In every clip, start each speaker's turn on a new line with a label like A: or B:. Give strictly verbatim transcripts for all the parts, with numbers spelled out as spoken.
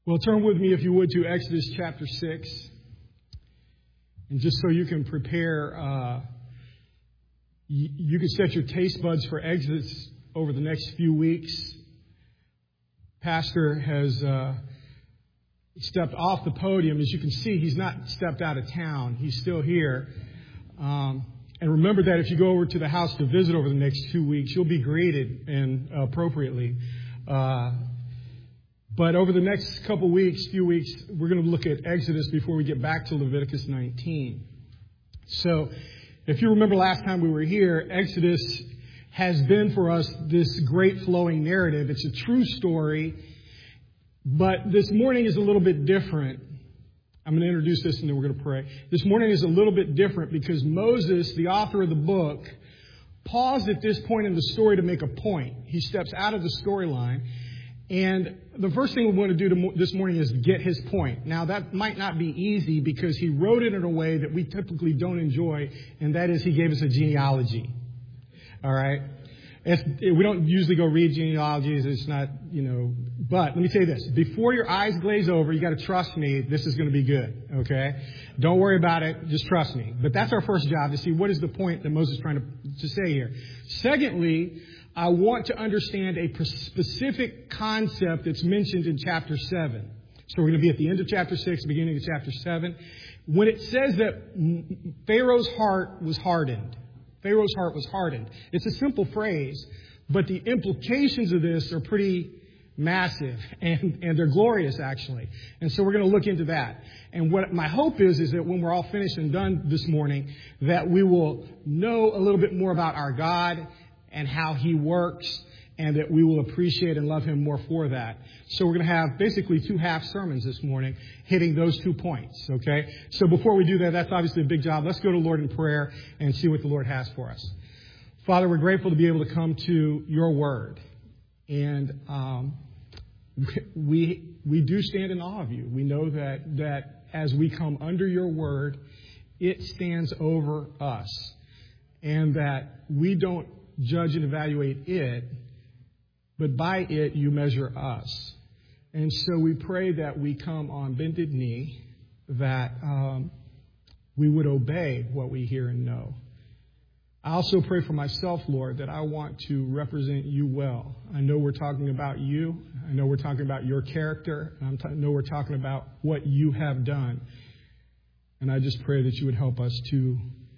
A: Well, turn with me, if you would, to Exodus chapter six. And just so you can prepare, uh, you, you can set your taste buds for Exodus over the next few weeks. Pastor has uh, stepped off the podium. As you can see, he's not stepped out of town. He's still here. Um, and remember that if you go over to the house to visit over the next two weeks, you'll be greeted and appropriately. Uh, But over the next couple weeks, few weeks, we're going to look at Exodus before we get back to Leviticus nineteen. So if you remember last time we were here, Exodus has been for us this great flowing narrative. It's a true story, but this morning is a little bit different. I'm going to introduce this and then we're going to pray. This morning is a little bit different because Moses, the author of the book, paused at this point in the story to make a point. He steps out of the storyline. And the first thing we want to do this morning is get his point. Now, that might not be easy because he wrote it in a way that we typically don't enjoy, and that is he gave us a genealogy. All right? It's, we don't usually go read genealogies. It's not, you know. But let me tell you this. Before your eyes glaze over, you got to trust me. This is going to be good. Okay? Don't worry about it. Just trust me. But that's our first job, to see what is the point that Moses is trying to, to say here. Secondly, I want to understand a specific concept that's mentioned in chapter seven. So we're going to be at the end of chapter six, beginning of chapter seven. When it says that Pharaoh's heart was hardened, Pharaoh's heart was hardened. It's a simple phrase, but the implications of this are pretty massive, and, and they're glorious, actually. And so we're going to look into that. And what my hope is, is that when we're all finished and done this morning, that we will know a little bit more about our God and how he works, and that we will appreciate and love him more for that. So we're going to have basically two half sermons this morning hitting those two points, okay? So before we do that, that's obviously a big job. Let's go to the Lord in prayer and see what the Lord has for us. Father, we're grateful to be able to come to your word. And um, we we do stand in awe of you. We know that that as we come under your word, it stands over us. And that we don't judge and evaluate it, but by it you measure us. And so we pray that we come on bended knee, that um, we would obey what we hear and know. I also pray for myself, Lord, that I want to represent you well. I know we're talking about you. I know we're talking about your character. And I know we're talking about what you have done. And I just pray that you would help us to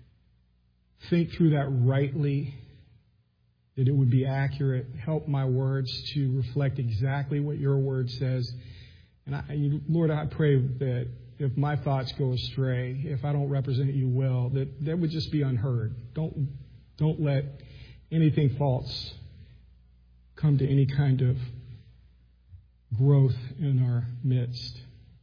A: think through that rightly, that it would be accurate. Help my words to reflect exactly what your word says. And I, Lord, I pray that if my thoughts go astray, if I don't represent you well, that that would just be unheard. Don't don't let anything false come to any kind of growth in our midst.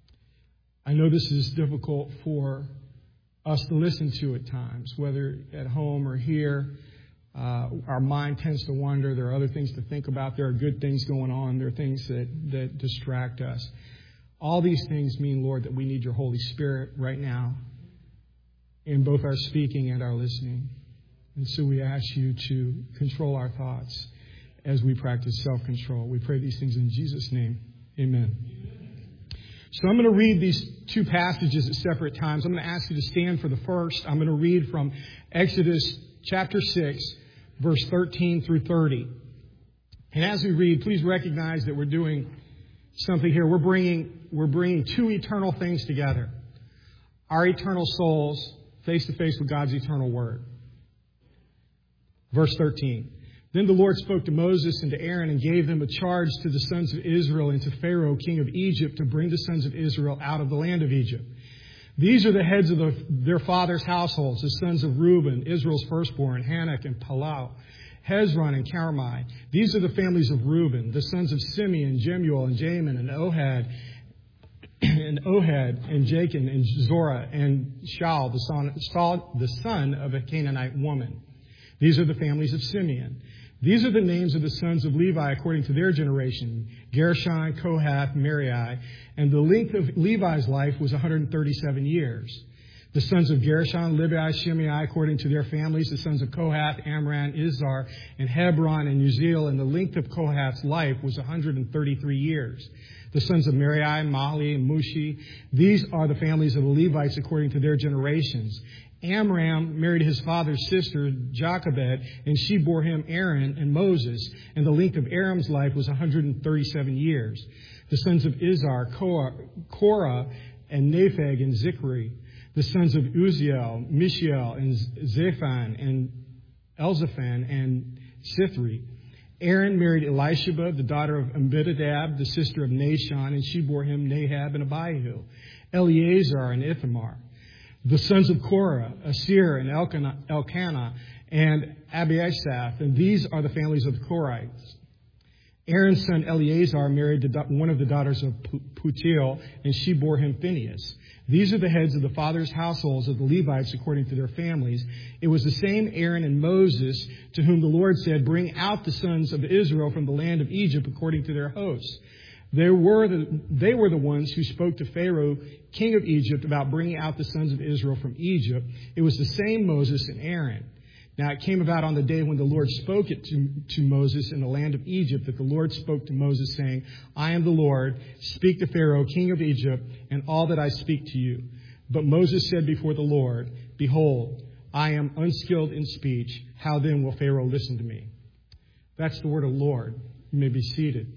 A: I know this is difficult for us to listen to at times, whether at home or here. Uh, our mind tends to wander. There are other things to think about. There are good things going on. There are things that, that distract us. All these things mean, Lord, that we need your Holy Spirit right now in both our speaking and our listening. And so we ask you to control our thoughts as we practice self-control. We pray these things in Jesus' name. Amen. So I'm going to read these two passages at separate times. I'm going to ask you to stand for the first. I'm going to read from Exodus chapter six, verse thirteen through thirty. And as we read, please recognize that we're doing something here. We're bringing, we're bringing two eternal things together. Our eternal souls face to face with God's eternal word. Verse thirteen. Then the Lord spoke to Moses and to Aaron and gave them a charge to the sons of Israel and to Pharaoh, king of Egypt, to bring the sons of Israel out of the land of Egypt. These are the heads of the, their fathers' households, the sons of Reuben, Israel's firstborn, Hanok and Palau, Hezron and Carmi. These are the families of Reuben, the sons of Simeon, Jemuel and Jamin and Ohad, and Ohad and Jachin and Zorah and Shaul, the son, the son of a Canaanite woman. These are the families of Simeon. These are the names of the sons of Levi according to their generation: Gershon, Kohath, Merari. And the length of Levi's life was one hundred thirty-seven years. The sons of Gershon, Libni, Shimei, according to their families. The sons of Kohath, Amram, Izhar, and Hebron, and Uzziel. And the length of Kohath's life was one hundred thirty-three years. The sons of Merari, Mahli, and Mushi. These are the families of the Levites according to their generations. Amram married his father's sister, Jochebed, and she bore him Aaron and Moses. And the length of Aram's life was one hundred thirty-seven years. The sons of Izhar, Korah, and Nepheg, and Zikri. The sons of Uziel, Mishael, and Zephon, and Elzaphan, and Sithri. Aaron married Elisheba, the daughter of Amminadab, the sister of Nashon, and she bore him Nahab and Abihu. Eleazar and Ithamar. The sons of Korah, Asir and Elkanah, Elkanah and Abiasaph, and these are the families of the Korahites. Aaron's son Eleazar married one of the daughters of Putiel, and she bore him Phinehas. These are the heads of the fathers' households of the Levites according to their families. It was the same Aaron and Moses to whom the Lord said, "Bring out the sons of Israel from the land of Egypt according to their hosts." They were the, they were the ones who spoke to Pharaoh, king of Egypt, about bringing out the sons of Israel from Egypt. It was the same Moses and Aaron. Now it came about on the day when the Lord spoke it to, to Moses in the land of Egypt that the Lord spoke to Moses, saying, "I am the Lord. Speak to Pharaoh, king of Egypt, and all that I speak to you." But Moses said before the Lord, "Behold, I am unskilled in speech. How then will Pharaoh listen to me?" That's the word of the Lord. You may be seated.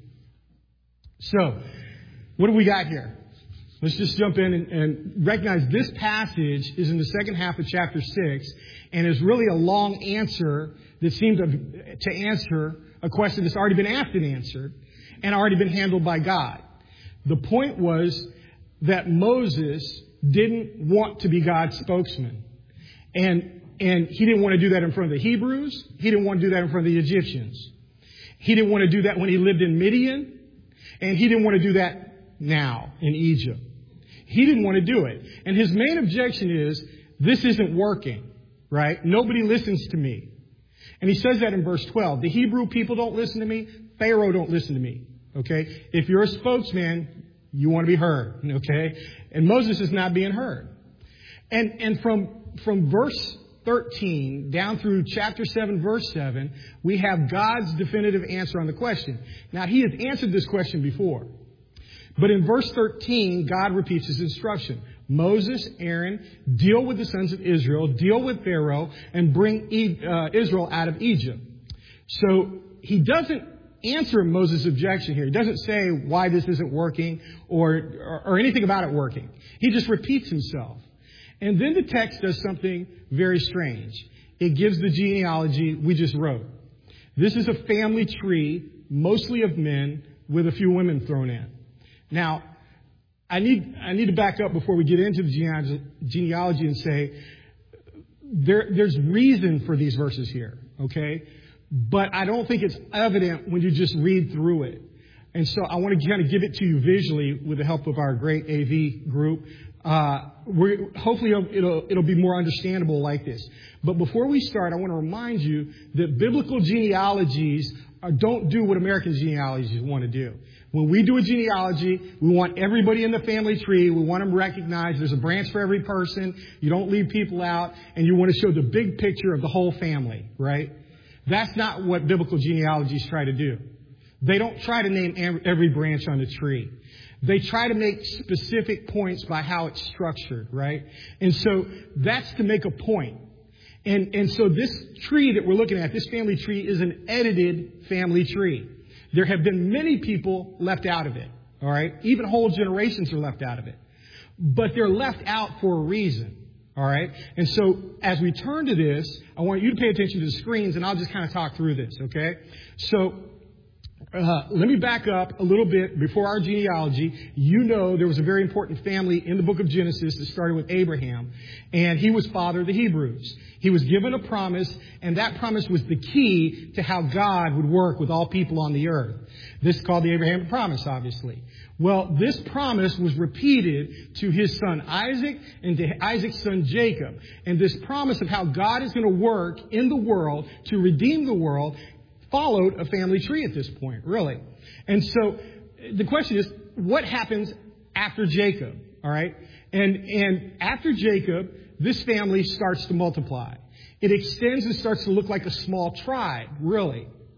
A: So, what do we got here? Let's just jump in and, and recognize this passage is in the second half of chapter six and is really a long answer that seems to, to answer a question that's already been asked and answered and already been handled by God. The point was that Moses didn't want to be God's spokesman. And, and he didn't want to do that in front of the Hebrews. He didn't want to do that in front of the Egyptians. He didn't want to do that when he lived in Midian. And he didn't want to do that now in Egypt. He didn't want to do it. And his main objection is, this isn't working, right? Nobody listens to me. And he says that in verse twelve. The Hebrew people don't listen to me. Pharaoh don't listen to me. Okay? If you're a spokesman, you want to be heard. Okay? And Moses is not being heard. And, and from, from verse thirteen down through chapter seven, verse seven, we have God's definitive answer on the question. Now, he has answered this question before. But in verse thirteen, God repeats his instruction. Moses, Aaron, deal with the sons of Israel, deal with Pharaoh, and bring uh, Israel out of Egypt. So he doesn't answer Moses' objection here. He doesn't say why this isn't working or, or, or anything about it working. He just repeats himself. And then the text does something very strange. It gives the genealogy we just wrote. This is a family tree, mostly of men, with a few women thrown in. Now, I need I need to back up before we get into the genealogy, genealogy and say there, there's reason for these verses here, okay? But I don't think it's evident when you just read through it. And so I want to kind of give it to you visually with the help of our great A V group. Uh, we're, hopefully it'll, it'll, it'll be more understandable like this. But before we start, I want to remind you that biblical genealogies are, don't do what American genealogies want to do. When we do a genealogy, we want everybody in the family tree. We want them recognized. There's a branch for every person. You don't leave people out. And you want to show the big picture of the whole family, right? That's not what biblical genealogies try to do. They don't try to name every branch on the tree. They try to make specific points by how it's structured, right? And so that's to make a point. And, and so this tree that we're looking at, this family tree, is an edited family tree. There have been many people left out of it, all right? Even whole generations are left out of it. But they're left out for a reason, all right? And so as we turn to this, I want you to pay attention to the screens, and I'll just kind of talk through this, okay? So Uh, let me back up a little bit before our genealogy. You know there was a very important family in the book of Genesis that started with Abraham, and he was father of the Hebrews. He was given a promise, and that promise was the key to how God would work with all people on the earth. This is called the Abrahamic promise, obviously. Well, this promise was repeated to his son Isaac and to Isaac's son Jacob. And this promise of how God is going to work in the world to redeem the world followed a family tree at this point, really. And so the question is, what happens after Jacob? All right. And, and after Jacob, this family starts to multiply. It extends and starts to look like a small tribe, really.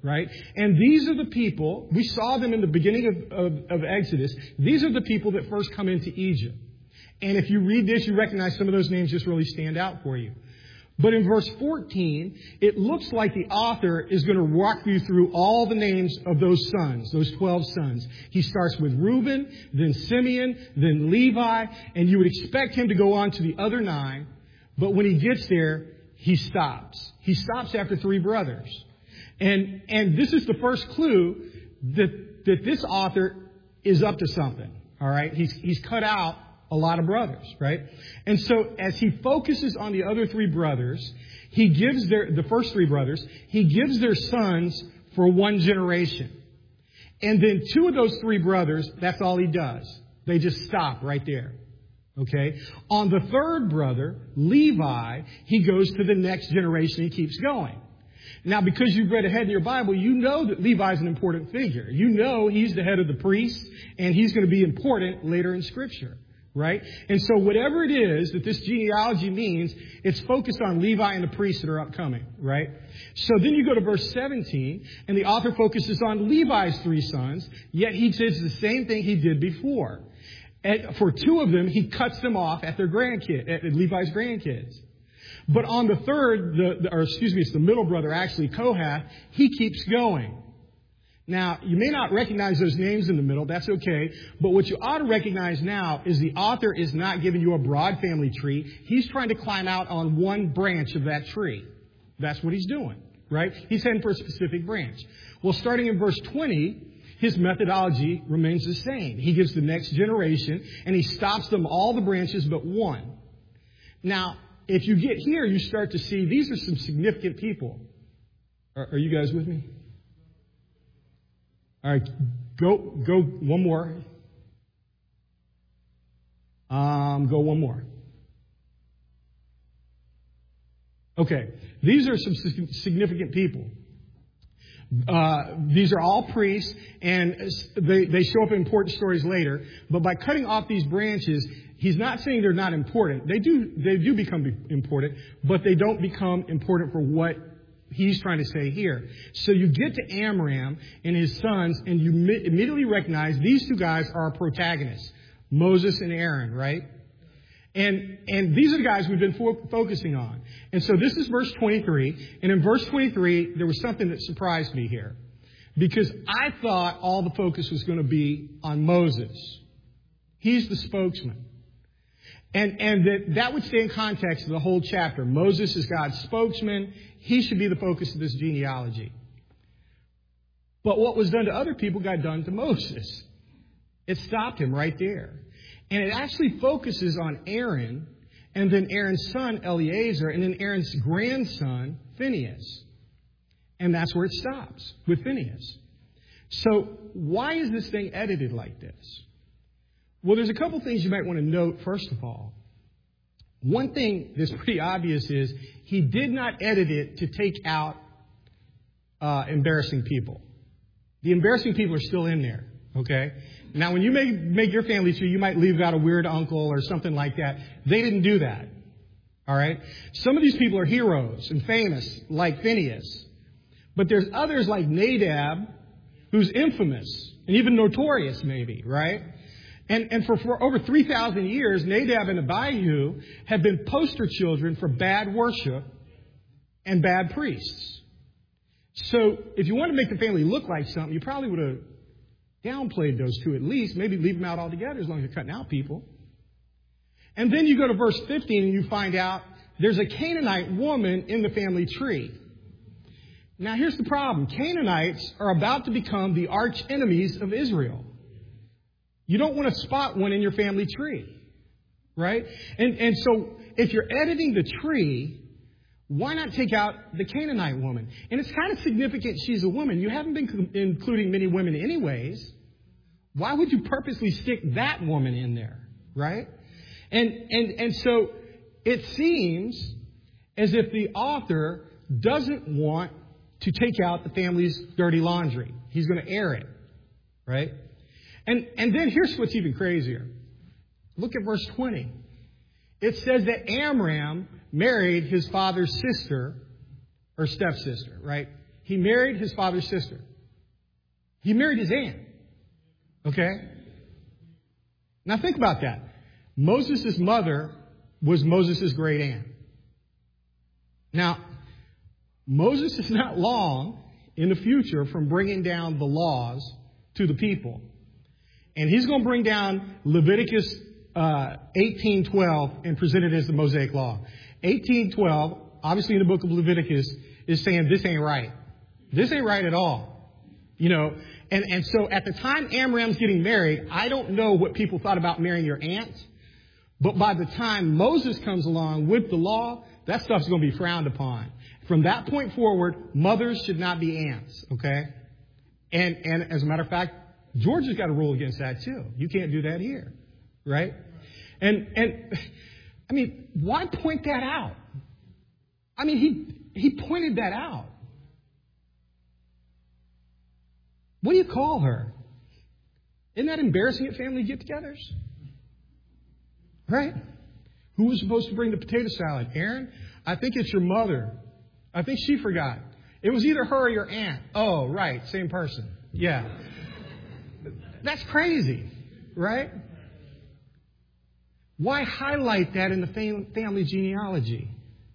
A: right? And these are the people, we saw them in the beginning of, of, of Exodus. These are the people that first come into Egypt. And if you read this, you recognize some of those names just really stand out for you. But in verse fourteen, it looks like the author is going to walk you through all the names of those sons, those twelve sons. He starts with Reuben, then Simeon, then Levi, and you would expect him to go on to the other nine. But when he gets there, he stops. He stops after three brothers. And, and this is the first clue that, that this author is up to something. All right. He's, he's cut out a lot of brothers, right? And so as he focuses on the other three brothers, he gives their, the first three brothers, he gives their sons for one generation. And then two of those three brothers, that's all he does. They just stop right there. Okay. On the third brother, Levi, he goes to the next generation. He keeps going. Now, because you've read ahead in your Bible, you know that Levi is an important figure. You know he's the head of the priests, and he's going to be important later in Scripture. Right? And so whatever it is that this genealogy means, it's focused on Levi and the priests that are upcoming. Right? So then you go to verse seventeen, and the author focuses on Levi's three sons, yet he says the same thing he did before. And for two of them, he cuts them off at their grandkid, at Levi's grandkids. But on the third, the, the, or excuse me, it's the middle brother, actually, Kohath, he keeps going. Now, you may not recognize those names in the middle. That's okay. But what you ought to recognize now is the author is not giving you a broad family tree. He's trying to climb out on one branch of that tree. That's what he's doing, right? He's heading for a specific branch. Well, starting in verse twenty, his methodology remains the same. He gives the next generation, and he stops them all the branches but one. Now, if you get here, you start to see these are some significant people. Are, are you guys with me? All right, go go one more. Um, go one more. Okay, these are some significant people. Uh, these are all priests, and they, they show up in important stories later. But by cutting off these branches, he's not saying they're not important. They do they do become important, but they don't become important for what he's trying to say here. So you get to Amram and his sons, and you immediately recognize these two guys are our protagonists, Moses and Aaron, right? And and these are the guys we've been fo- focusing on. And so this is verse twenty-three. And in verse twenty-three, there was something that surprised me here. Because I thought all the focus was going to be on Moses. He's the spokesman. And, and that, that would stay in context of the whole chapter. Moses is God's spokesman. He should be the focus of this genealogy. But what was done to other people got done to Moses. It stopped him right there. And it actually focuses on Aaron, and then Aaron's son, Eleazar, and then Aaron's grandson, Phinehas. And that's where it stops, with Phinehas. So why is this thing edited like this? Well, there's a couple things you might want to note, first of all. One thing that's pretty obvious is he did not edit it to take out uh, embarrassing people. The embarrassing people are still in there, okay? Now, when you make, make your family tree, you might leave out a weird uncle or something like that. They didn't do that, all right? Some of these people are heroes and famous, like Phinehas. But there's others like Nadab, who's infamous and even notorious maybe, right? And, and for, for over three thousand years, Nadab and Abihu have been poster children for bad worship and bad priests. So if you want to make the family look like something, you probably would have downplayed those two at least. Maybe leave them out altogether as long as you're cutting out people. And then you go to verse fifteen and you find out there's a Canaanite woman in the family tree. Now here's the problem. Canaanites are about to become the arch enemies of Israel. You don't want to spot one in your family tree, right? And, and so if you're editing the tree, why not take out the Canaanite woman? And it's kind of significant she's a woman. You haven't been including many women anyways. Why would you purposely stick that woman in there, right? And, and, and so it seems as if the author doesn't want to take out the family's dirty laundry. He's going to air it, right? And, and then here's what's even crazier. Look at verse twenty. It says that Amram married his father's sister or stepsister, right? He married his father's sister. He married his aunt. Okay? Now think about that. Moses' mother was Moses' great aunt. Now, Moses is not long in the future from bringing down the laws to the people. And he's going to bring down Leviticus uh, eighteen twelve and present it as the Mosaic Law. eighteen twelve, obviously in the book of Leviticus, is saying this ain't right. This ain't right at all. You know, and, and so at the time Amram's getting married, I don't know what people thought about marrying your aunt. But by the time Moses comes along with the law, that stuff's going to be frowned upon. From that point forward, mothers should not be aunts, okay? And and as a matter of fact, Georgia's got a rule against that too. You can't do that here, right? And and I mean, why point that out? I mean, he he pointed that out. What do you call her? Isn't that embarrassing at family get-togethers? Right? Who was supposed to bring the potato salad? Aaron? I think it's your mother. I think she forgot. It was either her or your aunt. Oh, right. Same person. Yeah. That's crazy, right? Why highlight that in the fam- family genealogy?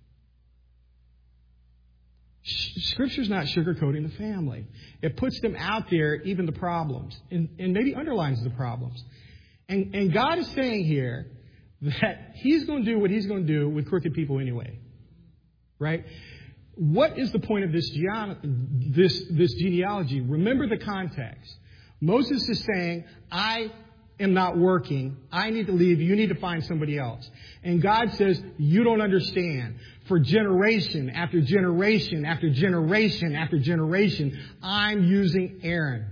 A: Scripture's not sugarcoating the family. It puts them out there, even the problems, and, and maybe underlines the problems. And, and God is saying here that He's going to do what He's going to do with crooked people anyway. Right? What is the point of this, geon- this, this genealogy? Remember the context. Moses is saying, I am not working. I need to leave. You need to find somebody else. And God says, you don't understand. For generation after generation after generation after generation, I'm using Aaron.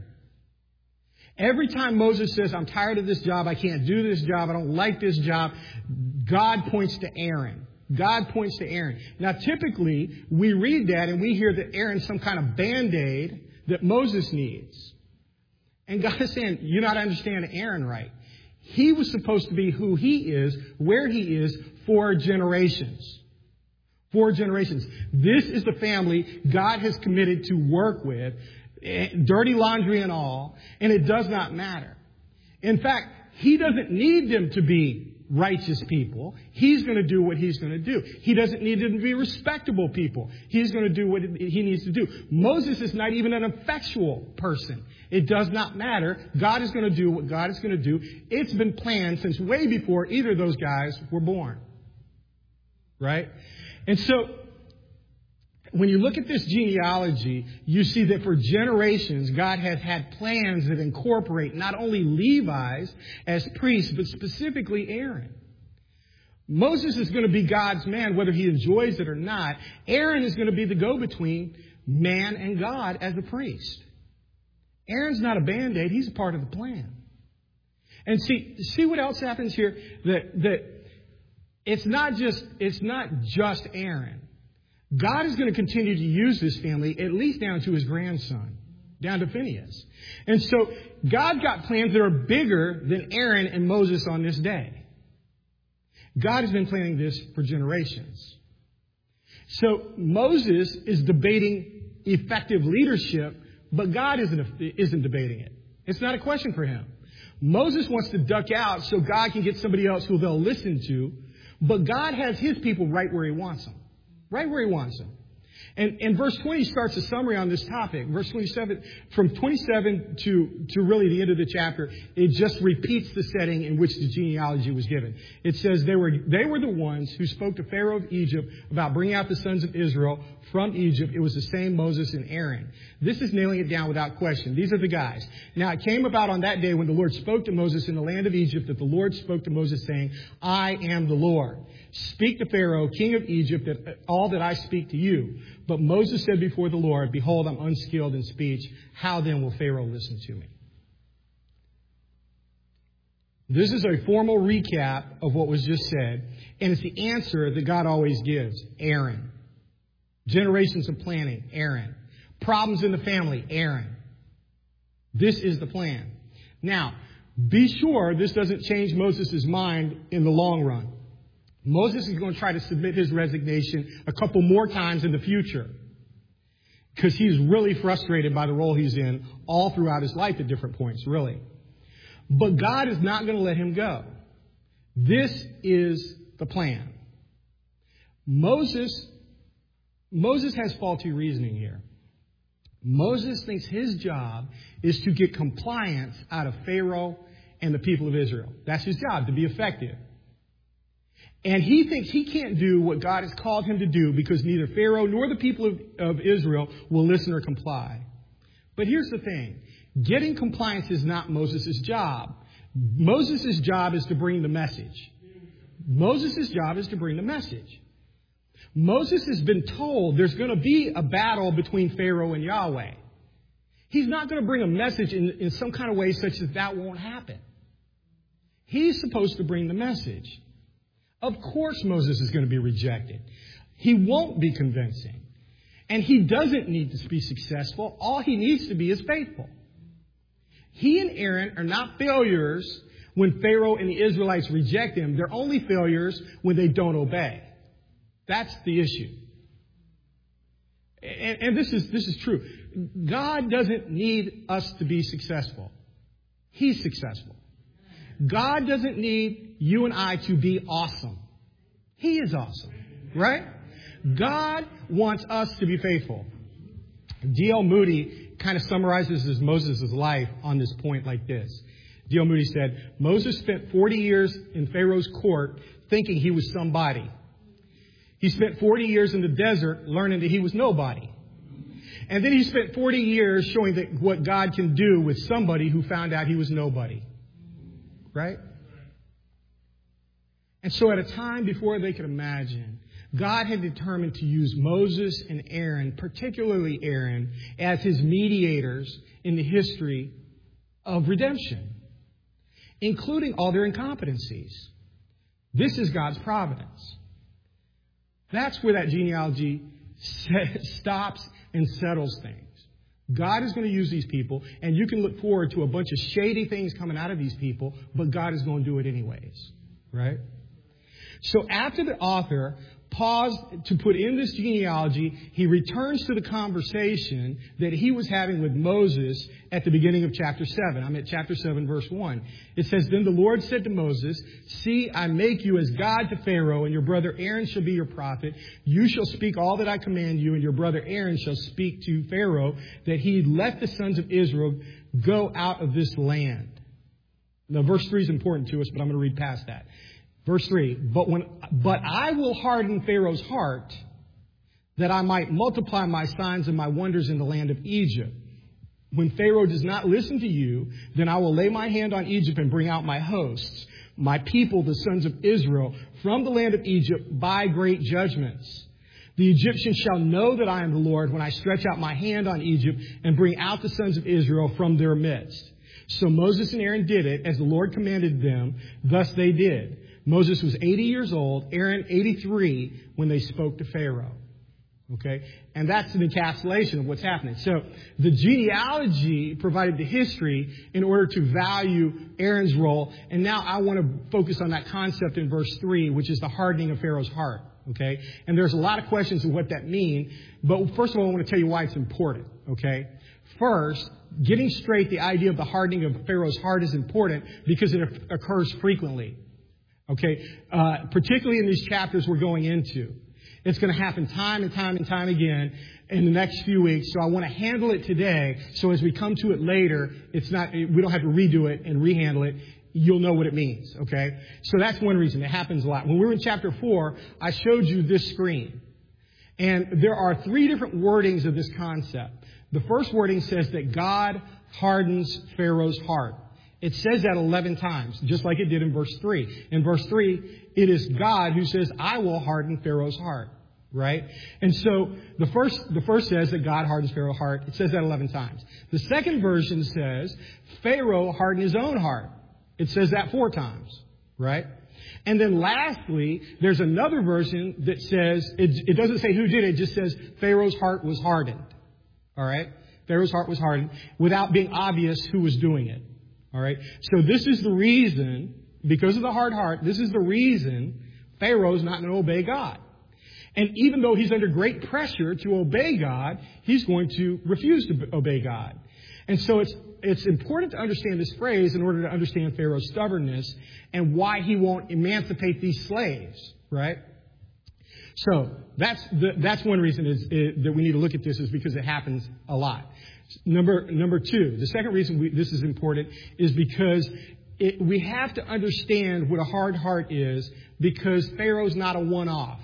A: Every time Moses says, I'm tired of this job, I can't do this job, I don't like this job, God points to Aaron. God points to Aaron. Now, typically, we read that and we hear that Aaron's some kind of Band-Aid that Moses needs. And God is saying, you're not understanding Aaron right. He was supposed to be who he is, where he is, for generations. For generations. This is the family God has committed to work with, dirty laundry and all, and it does not matter. In fact, He doesn't need them to be righteous people. He's going to do what He's going to do. He doesn't need them to be respectable people. He's going to do what He needs to do. Moses is not even an effectual person. It does not matter. God is going to do what God is going to do. It's been planned since way before either of those guys were born. Right? And so, when you look at this genealogy, you see that for generations, God has had plans that incorporate not only Levi's as priests, but specifically Aaron. Moses is going to be God's man, whether he enjoys it or not. Aaron is going to be the go-between man and God as a priest. Aaron's not a Band-Aid. He's a part of the plan. And see, see what else happens here? That, that it's not just, it's not just Aaron. God is going to continue to use this family, at least down to his grandson, down to Phineas. And so God got plans that are bigger than Aaron and Moses on this day. God has been planning this for generations. So Moses is debating effective leadership, but God isn't, isn't debating it. It's not a question for him. Moses wants to duck out so God can get somebody else who they'll listen to, but God has his people right where he wants them. Right where he wants them. And, and verse twenty starts a summary on this topic. Verse twenty-seven, from twenty-seven to, to really the end of the chapter, it just repeats the setting in which the genealogy was given. It says they were, they were the ones who spoke to Pharaoh of Egypt about bringing out the sons of Israel from Egypt. It was the same Moses and Aaron. This is nailing it down without question. These are the guys. Now, it came about on that day when the Lord spoke to Moses in the land of Egypt that the Lord spoke to Moses saying, I am the Lord. Speak to Pharaoh, king of Egypt, that all that I speak to you. But Moses said before the Lord, behold, I'm unskilled in speech. How then will Pharaoh listen to me? This is a formal recap of what was just said. And it's the answer that God always gives. Aaron. Generations of planning. Aaron. Problems in the family. Aaron. This is the plan. Now, be sure this doesn't change Moses' mind in the long run. Moses is going to try to submit his resignation a couple more times in the future. because he's really frustrated by the role he's in all throughout his life at different points, really. But God is not going to let him go. This is the plan. Moses, Moses has faulty reasoning here. Moses thinks his job is to get compliance out of Pharaoh and the people of Israel. That's his job, to be effective. And he thinks he can't do what God has called him to do because neither Pharaoh nor the people of, of Israel will listen or comply. But here's the thing. Getting compliance is not Moses' job. Moses' job is to bring the message. Moses' job is to bring the message. Moses has been told there's going to be a battle between Pharaoh and Yahweh. He's not going to bring a message in, in some kind of way such that that won't happen. He's supposed to bring the message. Of course Moses is going to be rejected. He won't be convincing. And he doesn't need to be successful. All he needs to be is faithful. He and Aaron are not failures when Pharaoh and the Israelites reject him. They're only failures when they don't obey. That's the issue. And, and this is, this is true. God doesn't need us to be successful. He's successful. God doesn't need you and I to be awesome. He is awesome, right? God wants us to be faithful. D L Moody kind of summarizes his Moses' life on this point like this. D L Moody said, Moses spent forty years in Pharaoh's court thinking he was somebody. He spent forty years in the desert learning that he was nobody. And then he spent forty years showing that what God can do with somebody who found out he was nobody. Right? And so at a time before they could imagine, God had determined to use Moses and Aaron, particularly Aaron, as his mediators in the history of redemption, including all their incompetencies. This is God's providence. That's where that genealogy stops and settles things. God is going to use these people, and you can look forward to a bunch of shady things coming out of these people, but God is going to do it anyways, right? So after the author paused to put in this genealogy, he returns to the conversation that he was having with Moses at the beginning of chapter seven. I'm at chapter seven, verse one. It says, Then the Lord said to Moses, See, I make you as God to Pharaoh, and your brother Aaron shall be your prophet. You shall speak all that I command you, and your brother Aaron shall speak to Pharaoh, that he let the sons of Israel go out of this land. Now, verse three is important to us, but I'm going to read past that. Verse three, but when, but I will harden Pharaoh's heart that I might multiply my signs and my wonders in the land of Egypt. When Pharaoh does not listen to you, then I will lay my hand on Egypt and bring out my hosts, my people, the sons of Israel, from the land of Egypt by great judgments. The Egyptians shall know that I am the Lord when I stretch out my hand on Egypt and bring out the sons of Israel from their midst. So Moses and Aaron did it as the Lord commanded them. Thus they did. Moses was eighty years old, Aaron eighty-three, when they spoke to Pharaoh. Okay? And that's an encapsulation of what's happening. So the genealogy provided the history in order to value Aaron's role. And now I want to focus on that concept in verse three, which is the hardening of Pharaoh's heart. Okay? And there's a lot of questions of what that means. But first of all, I want to tell you why it's important. Okay? First, getting straight the idea of the hardening of Pharaoh's heart is important because it occurs frequently. Okay, uh, particularly in these chapters we're going into. It's going to happen time and time and time again in the next few weeks. So I want to handle it today. So as we come to it later, it's not, we don't have to redo it and rehandle it. You'll know what it means. Okay. So that's one reason. It happens a lot. When we were in chapter four, I showed you this screen. And there are three different wordings of this concept. The first wording says that God hardens Pharaoh's heart. It says that eleven times, just like it did in verse three. In verse three, it is God who says, I will harden Pharaoh's heart. Right? And so the first, the first says that God hardens Pharaoh's heart. It says that eleven times. The second version says Pharaoh hardened his own heart. It says that four times. Right? And then lastly, there's another version that says, it, it doesn't say who did it, it just says Pharaoh's heart was hardened. All right? Pharaoh's heart was hardened without being obvious who was doing it. All right. So this is the reason, because of the hard heart, this is the reason Pharaoh's not going to obey God. And even though he's under great pressure to obey God, he's going to refuse to obey God. And so it's it's important to understand this phrase in order to understand Pharaoh's stubbornness and why he won't emancipate these slaves, right? So that's the, that's one reason is, is that we need to look at this is because it happens a lot. Number number two, the second reason we, this is important is because it, we have to understand what a hard heart is because Pharaoh's not a one-off.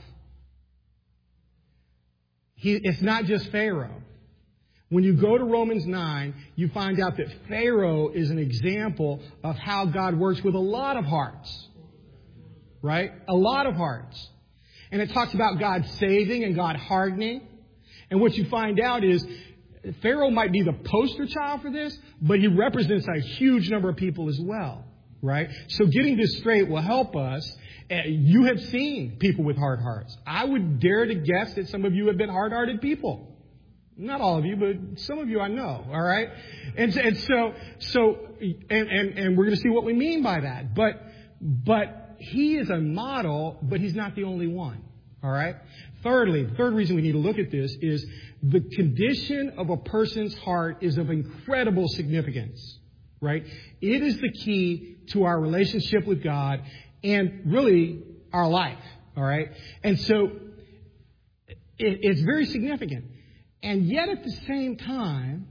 A: He, it's not just Pharaoh. When you go to Romans nine, you find out that Pharaoh is an example of how God works with a lot of hearts. Right? A lot of hearts. And it talks about God saving and God hardening. And what you find out is Pharaoh might be the poster child for this, but he represents a huge number of people as well. Right? So getting this straight will help us. You have seen people with hard hearts. I would dare to guess that some of you have been hard-hearted people. Not all of you, but some of you I know, all right? And, and so, so, and, and, and we're going to see what we mean by that. But, but he is a model, but he's not the only one, all right? Thirdly, the third reason we need to look at this is the condition of a person's heart is of incredible significance, right? It is the key to our relationship with God and really our life, all right? And so it, it's very significant. And yet at the same time,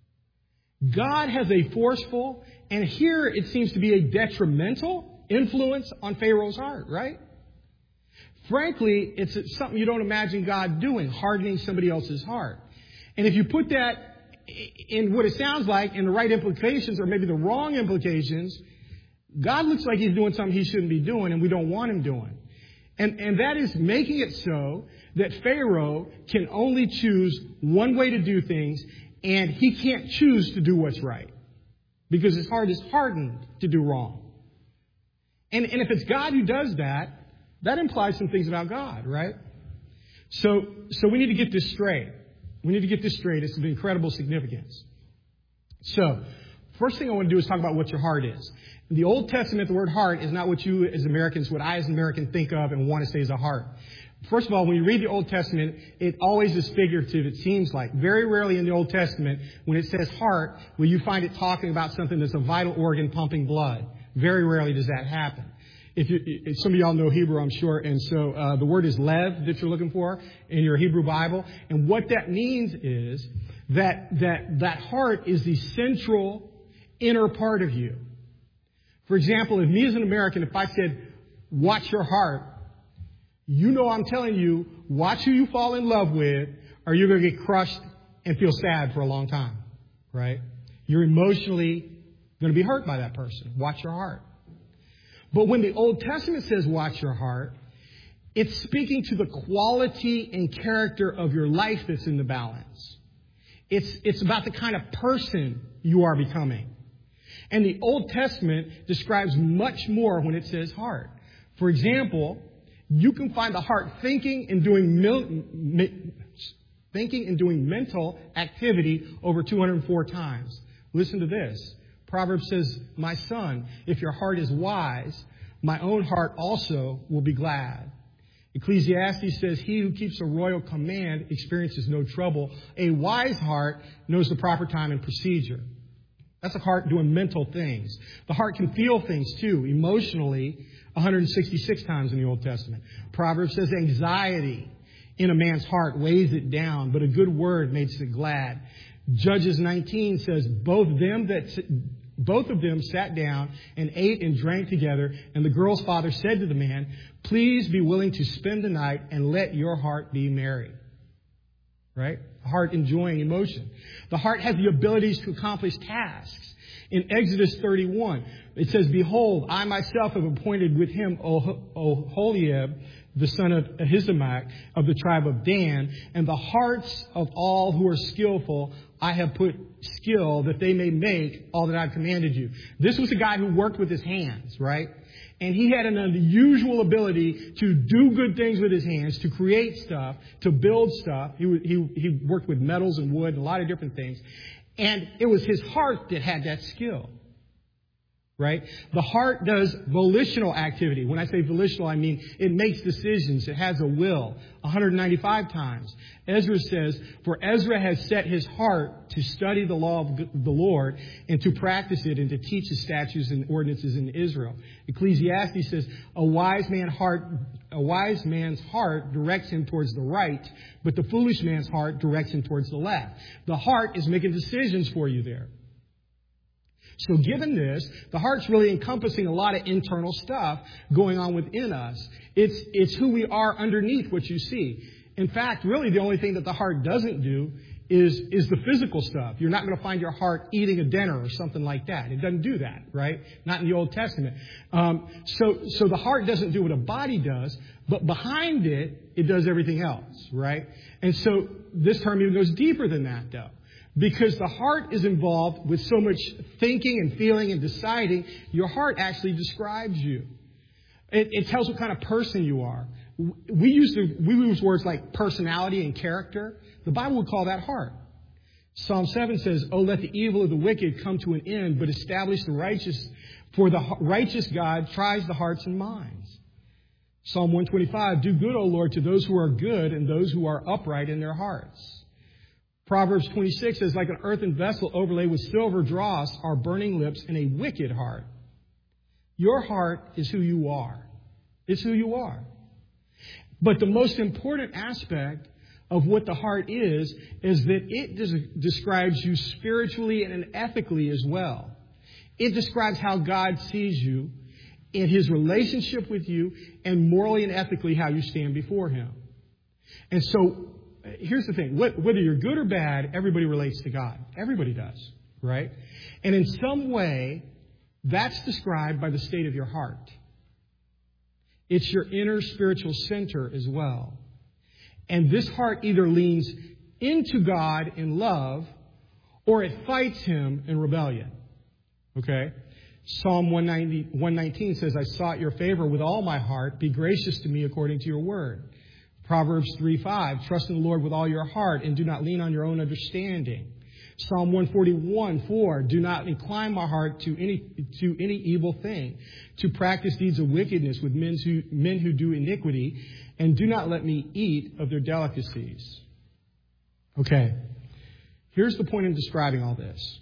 A: God has a forceful, and here it seems to be a detrimental influence on Pharaoh's heart, right? Frankly, it's something you don't imagine God doing, hardening somebody else's heart. And if you put that in what it sounds like, in the right implications or maybe the wrong implications, God looks like he's doing something he shouldn't be doing and we don't want him doing. And, and that is making it so that Pharaoh can only choose one way to do things, and he can't choose to do what's right because his heart is hardened to do wrong. And, and if it's God who does that, that implies some things about God, right? So, so we need to get this straight. We need to get this straight. It's of incredible significance. So, first thing I want to do is talk about what your heart is. In the Old Testament, the word heart is not what you as Americans, what I as an American think of and want to say is a heart. First of all, when you read the Old Testament, it always is figurative, it seems like. Very rarely in the Old Testament, when it says heart, will you find it talking about something that's a vital organ pumping blood. Very rarely does that happen. If, you, if some of y'all know Hebrew, I'm sure, and so uh, the word is lev that you're looking for in your Hebrew Bible. And what that means is that that that heart is the central inner part of you. For example, if me as an American, if I said, watch your heart, you know I'm telling you, watch who you fall in love with, or you're going to get crushed and feel sad for a long time, right? You're emotionally going to be hurt by that person. Watch your heart. But when the Old Testament says watch your heart, it's speaking to the quality and character of your life that's in the balance. It's, it's about the kind of person you are becoming. And the Old Testament describes much more when it says heart. For example, you can find the heart thinking and doing mil, mi, thinking and doing mental activity over two hundred four times. Listen to this. Proverbs says, my son, if your heart is wise, my own heart also will be glad. Ecclesiastes says, he who keeps a royal command experiences no trouble. A wise heart knows the proper time and procedure. That's a heart doing mental things. The heart can feel things too, emotionally, one hundred sixty-six times in the Old Testament. Proverbs says anxiety in a man's heart weighs it down, but a good word makes it glad. Judges nineteen says both them that both of them sat down and ate and drank together, and the girl's father said to the man, please be willing to spend the night and let your heart be merry. Right? Heart enjoying emotion. The heart has the abilities to accomplish tasks. In Exodus thirty-one, it says, behold, I myself have appointed with him Oholiab, the son of Ahisamach of the tribe of Dan, and the hearts of all who are skillful I have put skill that they may make all that I've commanded you. This was a guy who worked with his hands, right? And he had an unusual ability to do good things with his hands, to create stuff, to build stuff. He, he, he worked with metals and wood and a lot of different things. And it was his heart that had that skill. right? The heart does volitional activity. When I say volitional, I mean it makes decisions. It has a will one hundred ninety-five times. Ezra says, for Ezra has set his heart to study the law of the Lord and to practice it and to teach the statutes and ordinances in Israel. Ecclesiastes says, a wise man heart, a wise man's heart directs him towards the right, but the foolish man's heart directs him towards the left. The heart is making decisions for you there. So given this, the heart's really encompassing a lot of internal stuff going on within us. It's, it's who we are underneath what you see. In fact, really the only thing that the heart doesn't do is, is the physical stuff. You're not going to find your heart eating a dinner or something like that. It doesn't do that, right? Not in the Old Testament. Um, so, so the heart doesn't do what a body does, but behind it, it does everything else, right? And so this term even goes deeper than that, though. Because the heart is involved with so much thinking and feeling and deciding, your heart actually describes you. It, it tells what kind of person you are. We use, the, we use words like personality and character. The Bible would call that heart. Psalm seven says, oh, let the evil of the wicked come to an end, but establish the righteous. For the righteous God tries the hearts and minds. Psalm one twenty-five, do good, O Lord, to those who are good and those who are upright in their hearts. Proverbs twenty-six says, like an earthen vessel overlaid with silver dross are burning lips and a wicked heart. Your heart is who you are. It's who you are. But the most important aspect of what the heart is, is that it des- describes you spiritually and ethically as well. It describes how God sees you in his relationship with you and morally and ethically how you stand before him. And so, here's the thing. Whether you're good or bad, everybody relates to God. Everybody does, right? And in some way, that's described by the state of your heart. It's your inner spiritual center as well. And this heart either leans into God in love or it fights him in rebellion. Okay? Psalm one ninety, one nineteen says, I sought your favor with all my heart. Be gracious to me according to your word. Proverbs three five, trust in the Lord with all your heart and do not lean on your own understanding. Psalm one forty-one four, do not incline my heart to any to any evil thing, to practice deeds of wickedness with men who, men who do iniquity, and do not let me eat of their delicacies. Okay, here's the point in describing all this.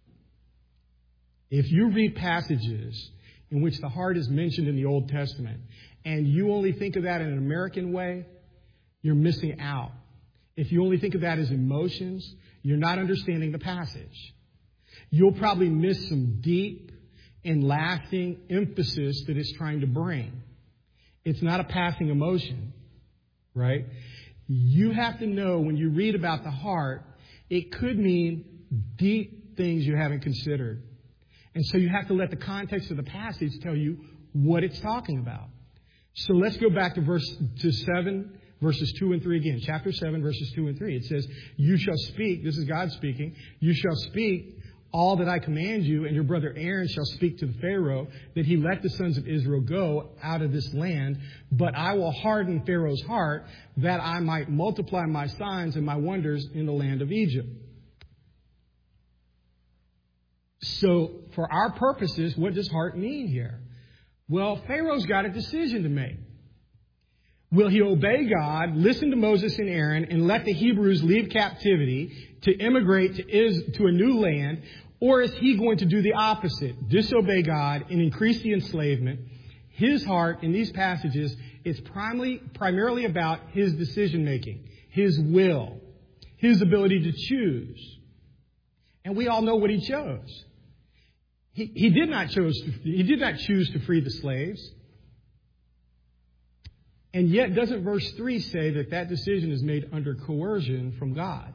A: If you read passages in which the heart is mentioned in the Old Testament, and you only think of that in an American way, you're missing out. If you only think of that as emotions, you're not understanding the passage. You'll probably miss some deep and lasting emphasis that it's trying to bring. It's not a passing emotion, right? You have to know when you read about the heart, it could mean deep things you haven't considered. And so you have to let the context of the passage tell you what it's talking about. So let's go back to verse to seven, verses two and three again. Chapter seven, verses two and three. It says, you shall speak, this is God speaking, you shall speak all that I command you, and your brother Aaron shall speak to the Pharaoh, that he let the sons of Israel go out of this land. But I will harden Pharaoh's heart, that I might multiply my signs and my wonders in the land of Egypt. So, for our purposes, what does heart mean here? Well, Pharaoh's got a decision to make. Will he obey God, listen to Moses and Aaron, and let the Hebrews leave captivity to immigrate to, Is- to a new land? Or is he going to do the opposite, disobey God and increase the enslavement? His heart in these passages is primarily, primarily about his decision making, his will, his ability to choose. And we all know what he chose. He, he did not choose to, he did not choose to free the slaves. And yet, doesn't verse three say that that decision is made under coercion from God?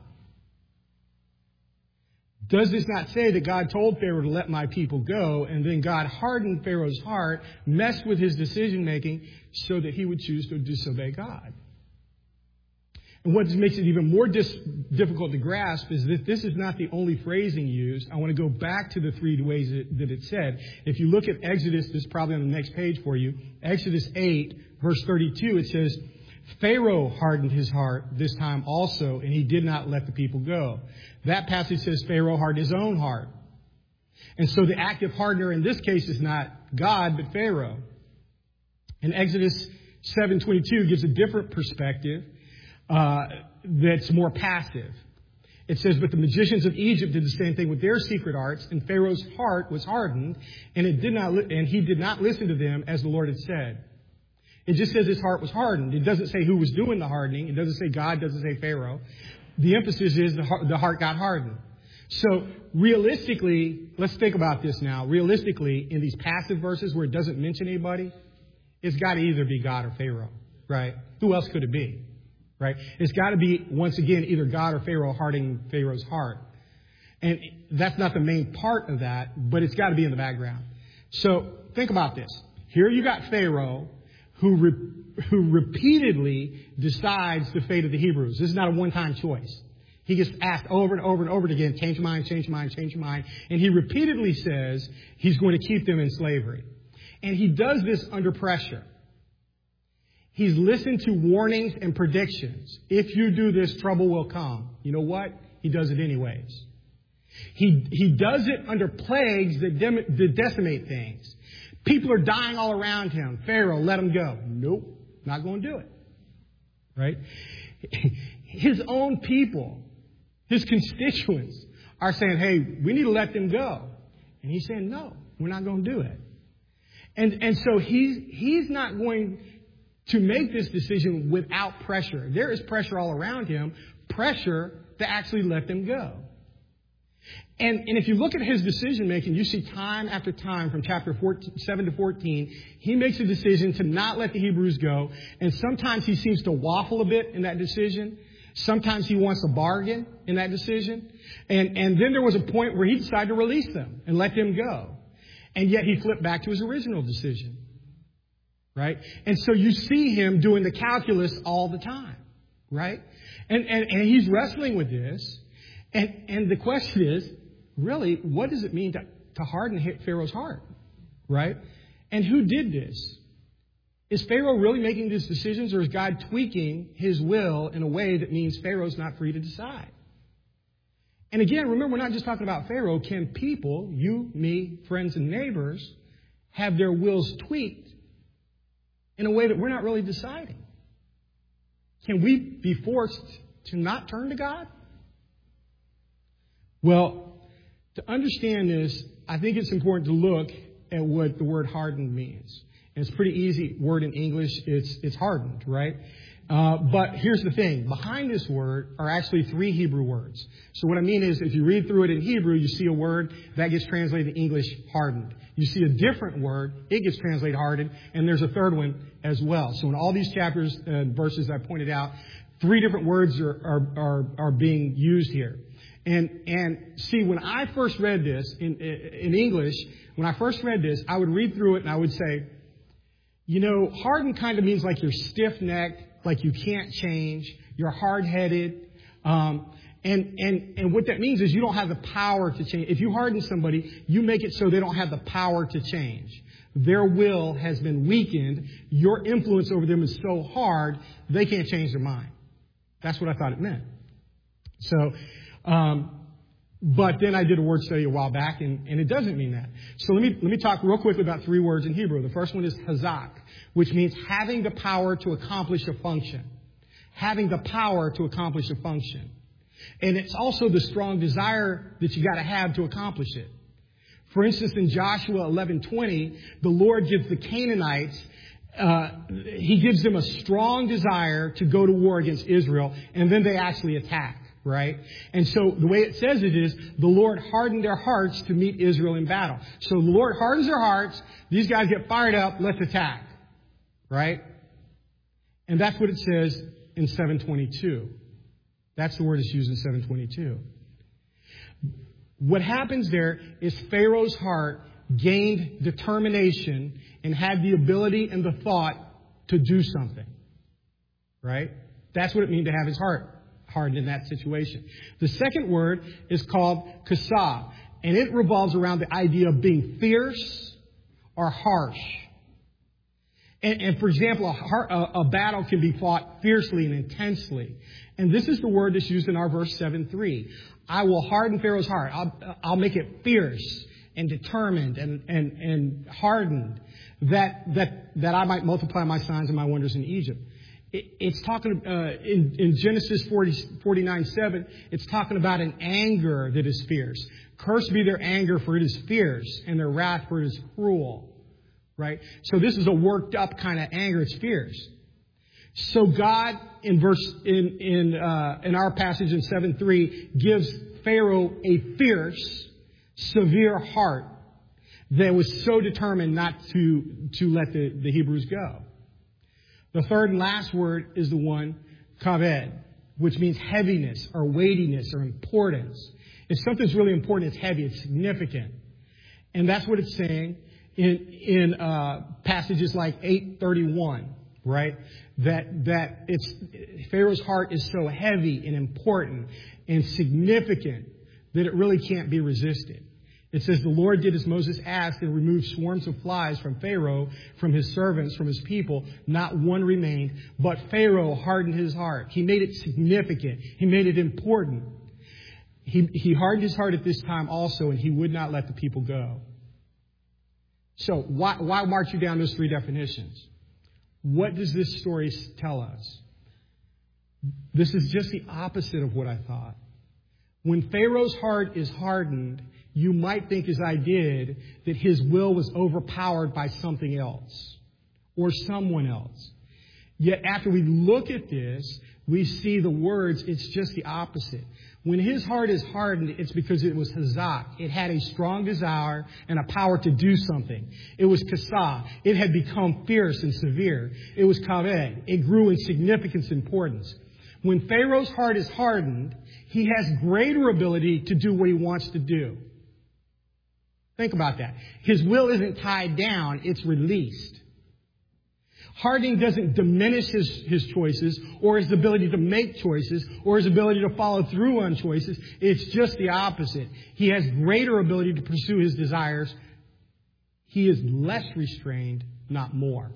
A: Does this not say that God told Pharaoh to let my people go, and then God hardened Pharaoh's heart, messed with his decision making, so that he would choose to disobey God? And what makes it even more dis- difficult to grasp is that this is not the only phrasing used. I want to go back to the three ways that, that it said. If you look at Exodus, this is probably on the next page for you. Exodus eight, verse thirty-two, it says, Pharaoh hardened his heart this time also, and he did not let the people go. That passage says Pharaoh hardened his own heart. And so the active hardener in this case is not God, but Pharaoh. And Exodus seven twenty-two gives a different perspective uh, that's more passive. It says, but the magicians of Egypt did the same thing with their secret arts, and Pharaoh's heart was hardened, and it did not, li- and he did not listen to them as the Lord had said. It just says his heart was hardened. It doesn't say who was doing the hardening. It doesn't say God. It doesn't say Pharaoh. The emphasis is the heart, the heart got hardened. So realistically, let's think about this now. Realistically, in these passive verses where it doesn't mention anybody, it's got to either be God or Pharaoh, right? Who else could it be? Right? It's got to be, once again, either God or Pharaoh hardening Pharaoh's heart. And that's not the main part of that, but it's got to be in the background. So think about this. Here you got Pharaoh who re- who repeatedly decides the fate of the Hebrews. This is not a one-time choice. He gets asked over and over and over again, change your mind, change your mind, change your mind. And he repeatedly says he's going to keep them in slavery. And he does this under pressure. He's listened to warnings and predictions. If you do this, trouble will come. You know what? He does it anyways. He, he does it under plagues that, dem, that decimate things. People are dying all around him. Pharaoh, let him go. Nope, not going to do it. Right? His own people, his constituents are saying, hey, we need to let them go. And he's saying, no, we're not going to do it. And, and so he's, he's not going to make this decision without pressure. There is pressure all around him, pressure to actually let them go. And, and if you look at his decision making, you see time after time from chapter fourteen, seven to fourteen, he makes a decision to not let the Hebrews go. And sometimes he seems to waffle a bit in that decision. Sometimes he wants a bargain in that decision. And, and then there was a point where he decided to release them and let them go. And yet he flipped back to his original decision. Right? And so you see him doing the calculus all the time. Right? And, and, and he's wrestling with this. And, and the question is, really, what does it mean to, to harden Pharaoh's heart? Right? And who did this? Is Pharaoh really making these decisions, or is God tweaking his will in a way that means Pharaoh's not free to decide? And again, remember, we're not just talking about Pharaoh. Can people, you, me, friends, and neighbors, have their wills tweaked in a way that we're not really deciding? Can we be forced to not turn to God? Well, to understand this, I think it's important to look at what the word hardened means. And it's a pretty easy word in English. It's, it's hardened, right? Uh, but here's the thing. Behind this word are actually three Hebrew words. So what I mean is, if you read through it in Hebrew, you see a word that gets translated in English, hardened. You see a different word, it gets translated hardened, and there's a third one as well. So in all these chapters and verses I pointed out, three different words are, are, are, are being used here. And, and see, when I first read this in, in English, when I first read this, I would read through it and I would say, you know, hardened kind of means like you're stiff-necked, like you can't change, you're hard-headed. Um, and, and, and what that means is you don't have the power to change. If you harden somebody, you make it so they don't have the power to change. Their will has been weakened. Your influence over them is so hard, they can't change their mind. That's what I thought it meant. So, um, but then I did a word study a while back, and, and it doesn't mean that. So let me let me talk real quickly about three words in Hebrew. The first one is hazak, which means having the power to accomplish a function. Having the power to accomplish a function. And it's also the strong desire that you got to have to accomplish it. For instance, in Joshua eleven twenty, the Lord gives the Canaanites, uh, he gives them a strong desire to go to war against Israel, and then they actually attack. Right? And so the way it says it is, the Lord hardened their hearts to meet Israel in battle. So the Lord hardens their hearts. These guys get fired up. Let's attack. Right? And that's what it says in seven twenty-two. That's the word that's used in seven twenty-two. What happens there is Pharaoh's heart gained determination and had the ability and the thought to do something. Right? That's what it means to have his heart hardened in that situation. The second word is called kasah, and it revolves around the idea of being fierce or harsh. And, and for example, a, heart, a, a battle can be fought fiercely and intensely. And this is the word that's used in our verse seven three. I will harden Pharaoh's heart. I'll, I'll make it fierce and determined and, and, and hardened that, that, that I might multiply my signs and my wonders in Egypt. It, it's talking, uh, in, in Genesis forty, forty-nine seven, it's talking about an anger that is fierce. Cursed be their anger, for it is fierce, and their wrath, for it is cruel. Right? So this is a worked up kind of anger. It's fierce. So God, in verse, in, in, uh, in our passage in seven three, gives Pharaoh a fierce, severe heart that was so determined not to, to let the, the Hebrews go. The third and last word is the one, kaved, which means heaviness or weightiness or importance. If something's really important, it's heavy, it's significant. And that's what it's saying in, in uh, passages like eight thirty-one, right? That, that it's, Pharaoh's heart is so heavy and important and significant that it really can't be resisted. It says, the Lord did as Moses asked and removed swarms of flies from Pharaoh, from his servants, from his people. Not one remained. But Pharaoh hardened his heart. He made it significant. He made it important. He, he hardened his heart at this time also, and he would not let the people go. So why, why march you down those three definitions? What does this story tell us? This is just the opposite of what I thought. When Pharaoh's heart is hardened, you might think, as I did, that his will was overpowered by something else or someone else. Yet after we look at this, we see the words, it's just the opposite. When his heart is hardened, it's because it was hazak. It had a strong desire and a power to do something. It was kasah. It had become fierce and severe. It was kaved. It grew in significance and importance. When Pharaoh's heart is hardened, he has greater ability to do what he wants to do. Think about that. His will isn't tied down, it's released. Hardening doesn't diminish his, his choices or his ability to make choices or his ability to follow through on choices. It's just the opposite. He has greater ability to pursue his desires. He is less restrained, not more.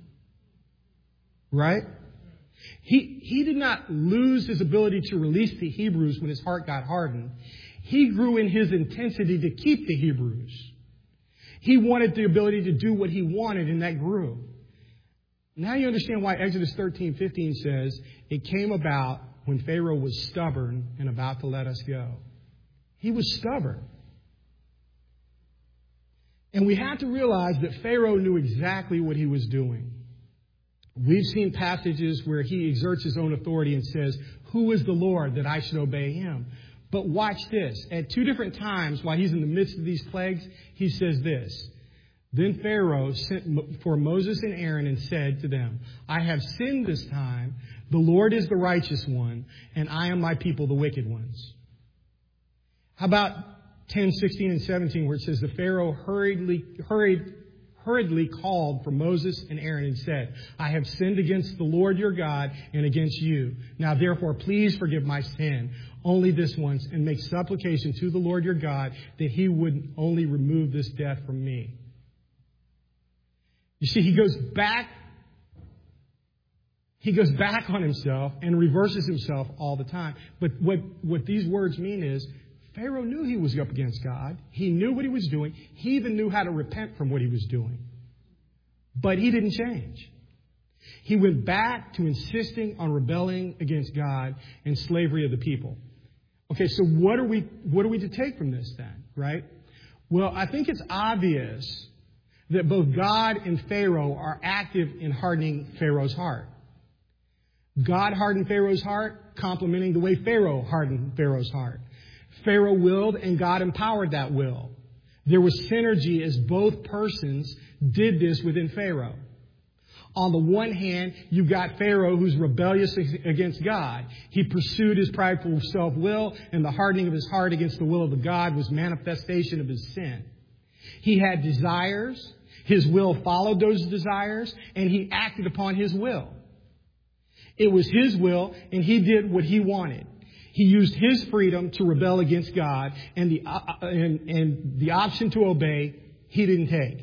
A: Right? He, he did not lose his ability to release the Hebrews when his heart got hardened. He grew in his intensity to keep the Hebrews. He wanted the ability to do what he wanted, and that grew. Now you understand why Exodus thirteen fifteen says, it came about when Pharaoh was stubborn and about to let us go. He was stubborn. And we have to realize that Pharaoh knew exactly what he was doing. We've seen passages where he exerts his own authority and says, who is the Lord that I should obey him? But watch this. At two different times while he's in the midst of these plagues, he says this. Then Pharaoh sent for Moses and Aaron and said to them, I have sinned this time. The Lord is the righteous one, and I am my people, the wicked ones. How about ten, sixteen, and seventeen, where it says the Pharaoh hurriedly, hurried, hurriedly called for Moses and Aaron and said, I have sinned against the Lord your God and against you. Now therefore, please forgive my sin, only this once, and make supplication to the Lord your God that he would only remove this death from me. You see, he goes back, he goes back on himself and reverses himself all the time. But what, what these words mean is, Pharaoh knew he was up against God. He knew what he was doing. He even knew how to repent from what he was doing. But he didn't change. He went back to insisting on rebelling against God and slavery of the people. Okay, so what are we, what are we to take from this then, right? Well, I think it's obvious that both God and Pharaoh are active in hardening Pharaoh's heart. God hardened Pharaoh's heart, complementing the way Pharaoh hardened Pharaoh's heart. Pharaoh willed and God empowered that will. There was synergy as both persons did this within Pharaoh. On the one hand, you've got Pharaoh who's rebellious against God. He pursued his prideful self-will, and the hardening of his heart against the will of the God was manifestation of his sin. He had desires. His will followed those desires, and he acted upon his will. It was his will, and he did what he wanted. He used his freedom to rebel against God, and the, uh, and, and the option to obey, he didn't take.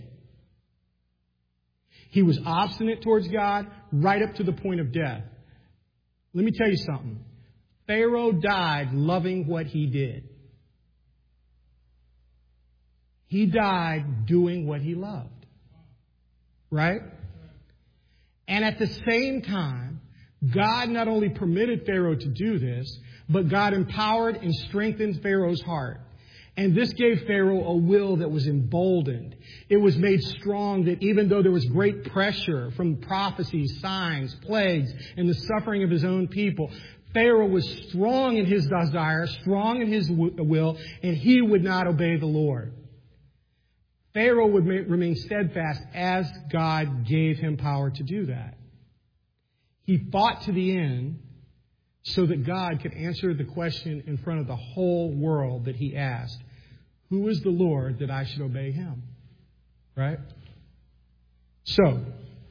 A: He was obstinate towards God right up to the point of death. Let me tell you something. Pharaoh died loving what he did. He died doing what he loved. Right? And at the same time, God not only permitted Pharaoh to do this, but God empowered and strengthened Pharaoh's heart. And this gave Pharaoh a will that was emboldened. It was made strong that even though there was great pressure from prophecies, signs, plagues, and the suffering of his own people, Pharaoh was strong in his desire, strong in his will, and he would not obey the Lord. Pharaoh would remain steadfast as God gave him power to do that. He fought to the end so that God could answer the question in front of the whole world that he asked. Who is the Lord that I should obey him? Right? So,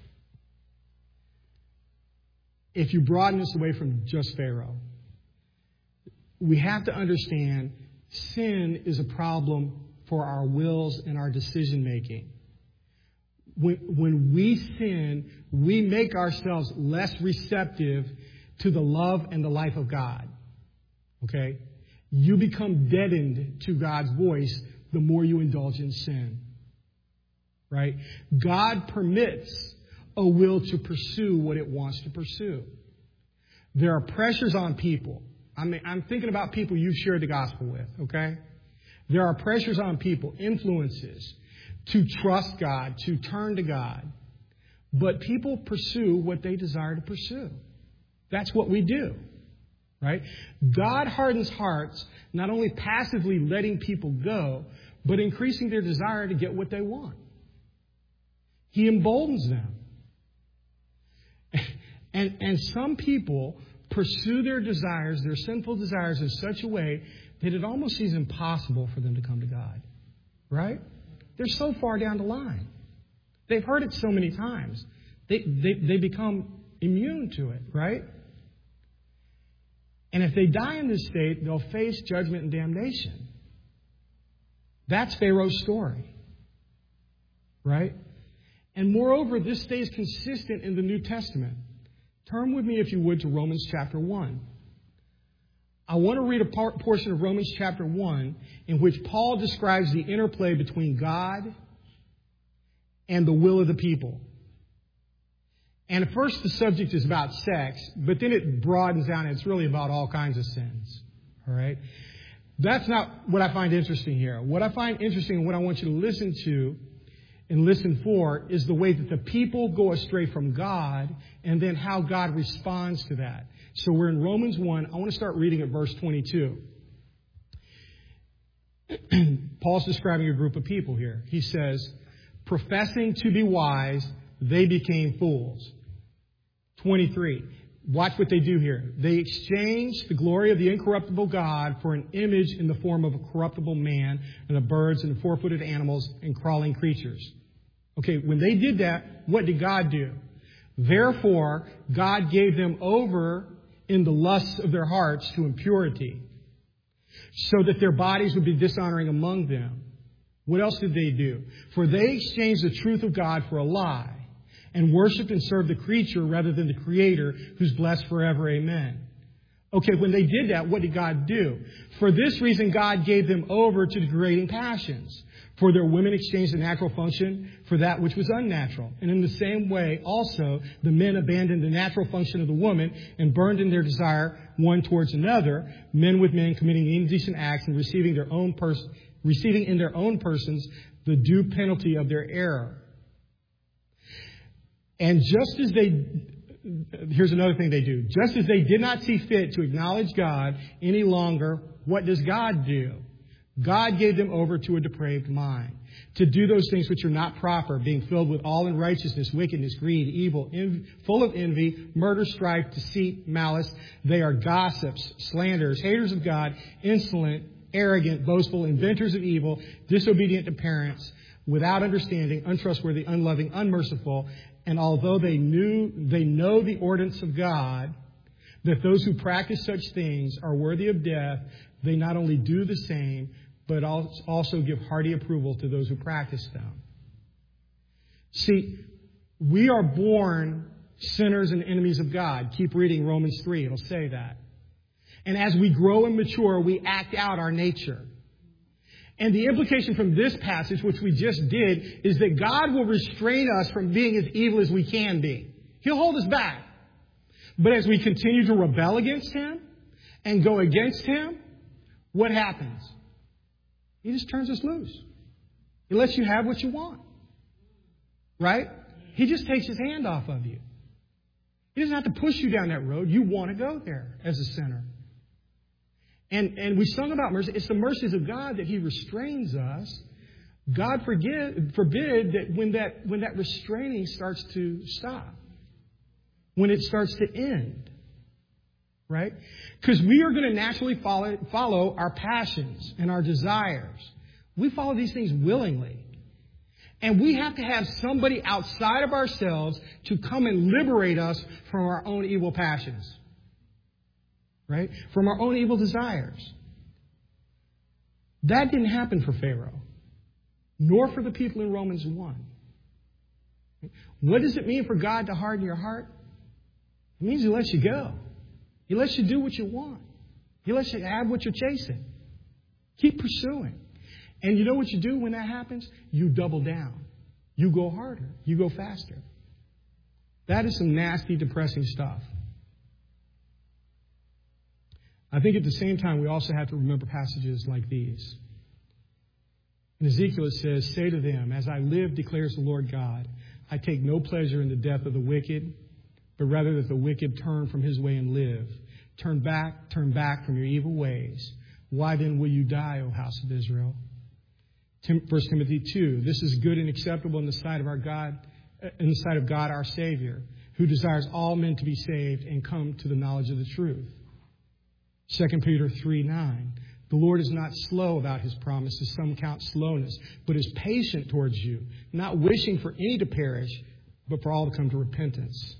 A: if you broaden this away from just Pharaoh, we have to understand sin is a problem for our wills and our decision making. When, when we sin, we make ourselves less receptive to the love and the life of God. Okay? You become deadened to God's voice the more you indulge in sin. Right? God permits a will to pursue what it wants to pursue. There are pressures on people. I mean, I'm thinking about people you've shared the gospel with, okay? There are pressures on people, influences, to trust God, to turn to God. But people pursue what they desire to pursue. That's what we do, right? God hardens hearts, not only passively letting people go, but increasing their desire to get what they want. He emboldens them. And, and some people pursue their desires, their sinful desires, in such a way that it almost seems impossible for them to come to God. Right? They're so far down the line. They've heard it so many times. They, they, they become immune to it, right? And if they die in this state, they'll face judgment and damnation. That's Pharaoh's story. Right? And moreover, this stays consistent in the New Testament. Turn with me, if you would, to Romans chapter one. I want to read a part, portion of Romans chapter one in which Paul describes the interplay between God and the will of the people. And at first the subject is about sex, but then it broadens down and it's really about all kinds of sins. All right? That's not what I find interesting here. What I find interesting and what I want you to listen to and listen for is the way that the people go astray from God and then how God responds to that. So we're in Romans one. I want to start reading at verse twenty-two. Paul's describing a group of people here. He says, professing to be wise, they became fools. twenty-three. Watch what they do here. They exchanged the glory of the incorruptible God for an image in the form of a corruptible man and of birds and four-footed animals and crawling creatures. Okay, when they did that, what did God do? Therefore, God gave them over in the lusts of their hearts to impurity, so that their bodies would be dishonoring among them. What else did they do? For they exchanged the truth of God for a lie, and worshiped and served the creature rather than the Creator, who's blessed forever. Amen. Okay, when they did that, what did God do? For this reason, God gave them over to degrading passions. For their women exchanged the natural function for that which was unnatural. And in the same way, also, the men abandoned the natural function of the woman and burned in their desire one towards another, men with men committing indecent acts and receiving their own pers- receiving in their own persons the due penalty of their error. And just as they, here's another thing they do. Just as they did not see fit to acknowledge God any longer, what does God do? God gave them over to a depraved mind, to do those things which are not proper, being filled with all unrighteousness, wickedness, greed, evil, envy, full of envy, murder, strife, deceit, malice. They are gossips, slanderers, haters of God, insolent, arrogant, boastful, inventors of evil, disobedient to parents, without understanding, untrustworthy, unloving, unmerciful. And although they knew, they know the ordinance of God, that those who practice such things are worthy of death, they not only do the same, but also give hearty approval to those who practice them. See, we are born sinners and enemies of God. Keep reading Romans three. It'll say that. And as we grow and mature, we act out our nature. And the implication from this passage, which we just did, is that God will restrain us from being as evil as we can be. He'll hold us back. But as we continue to rebel against Him and go against Him, what happens? He just turns us loose. He lets you have what you want. Right? He just takes His hand off of you. He doesn't have to push you down that road. You want to go there as a sinner. And, and we sung about mercy. It's the mercies of God that He restrains us. God forgive, forbid that when that when that restraining starts to stop, when it starts to end, right? Because we are going to naturally follow, follow our passions and our desires. We follow these things willingly. And we have to have somebody outside of ourselves to come and liberate us from our own evil passions. Right? From our own evil desires. That didn't happen for Pharaoh, nor for the people in Romans one. What does it mean for God to harden your heart? It means He lets you go. He lets you do what you want. He lets you have what you're chasing. Keep pursuing. And you know what you do when that happens? You double down. You go harder. You go faster. That is some nasty, depressing stuff. I think at the same time, we also have to remember passages like these. In Ezekiel it says, "Say to them, as I live, declares the Lord God, I take no pleasure in the death of the wicked, but rather that the wicked turn from his way and live. Turn back, turn back from your evil ways. Why then will you die, O house of Israel?" First Timothy two, "This is good and acceptable in the sight of our God, in the sight of God our Savior, who desires all men to be saved and come to the knowledge of the truth." Second Peter three nine, "The Lord is not slow about His promises, some count slowness, but is patient towards you, not wishing for any to perish, but for all to come to repentance."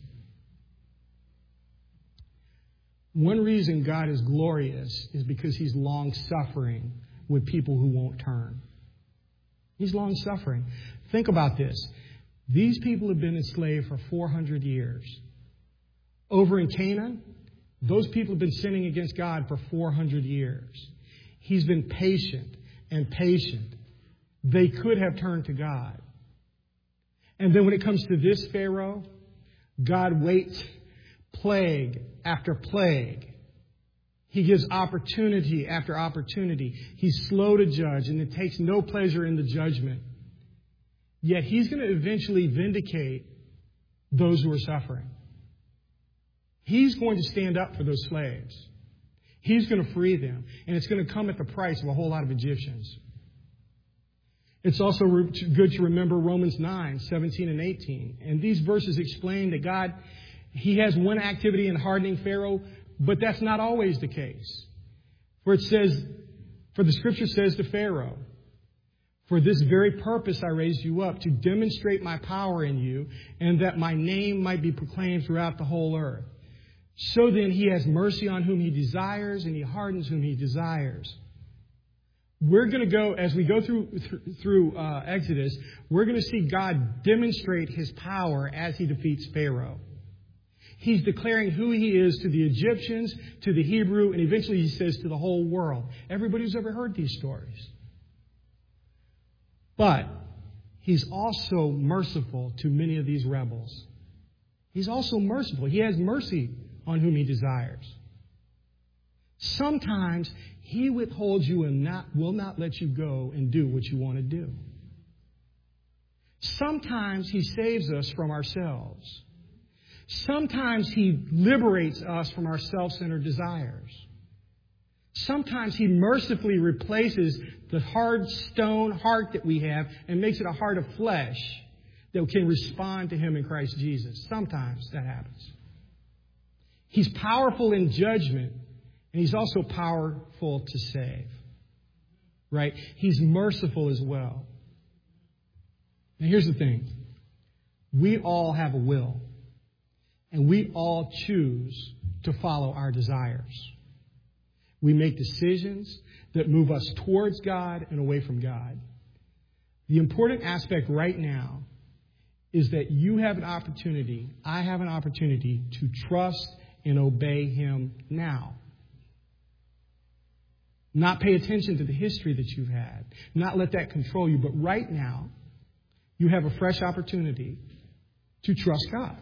A: One reason God is glorious is because He's long-suffering with people who won't turn. He's long-suffering. Think about this. These people have been enslaved for four hundred years. Over in Canaan, those people have been sinning against God for four hundred years. He's been patient and patient. They could have turned to God. And then when it comes to this Pharaoh, God waits plague after plague. He gives opportunity after opportunity. He's slow to judge, and it takes no pleasure in the judgment. Yet He's going to eventually vindicate those who are suffering. He's going to stand up for those slaves. He's going to free them. And it's going to come at the price of a whole lot of Egyptians. It's also good to remember Romans nine, seventeen and eighteen. And these verses explain that God, He has one activity in hardening Pharaoh, but that's not always the case. For it says, for the Scripture says to Pharaoh, "For this very purpose I raised you up, to demonstrate my power in you, and that my name might be proclaimed throughout the whole earth. So then He has mercy on whom He desires, and He hardens whom He desires." We're going to go, as we go through through uh, Exodus, we're going to see God demonstrate His power as He defeats Pharaoh. He's declaring who He is to the Egyptians, to the Hebrew, and eventually He says to the whole world. Everybody who's ever heard these stories. But He's also merciful to many of these rebels. He's also merciful. He has mercy on whom He desires. Sometimes He withholds you and not, will not let you go and do what you want to do. Sometimes He saves us from ourselves. Sometimes He liberates us from our self-centered desires. Sometimes He mercifully replaces the hard stone heart that we have and makes it a heart of flesh that can respond to Him in Christ Jesus. Sometimes that happens. He's powerful in judgment, and He's also powerful to save. Right? He's merciful as well. Now here's the thing. We all have a will. And we all choose to follow our desires. We make decisions that move us towards God and away from God. The important aspect right now is that you have an opportunity, I have an opportunity to trust and obey Him now. Not pay attention to the history that you've had. Not let that control you. But right now, you have a fresh opportunity to trust God.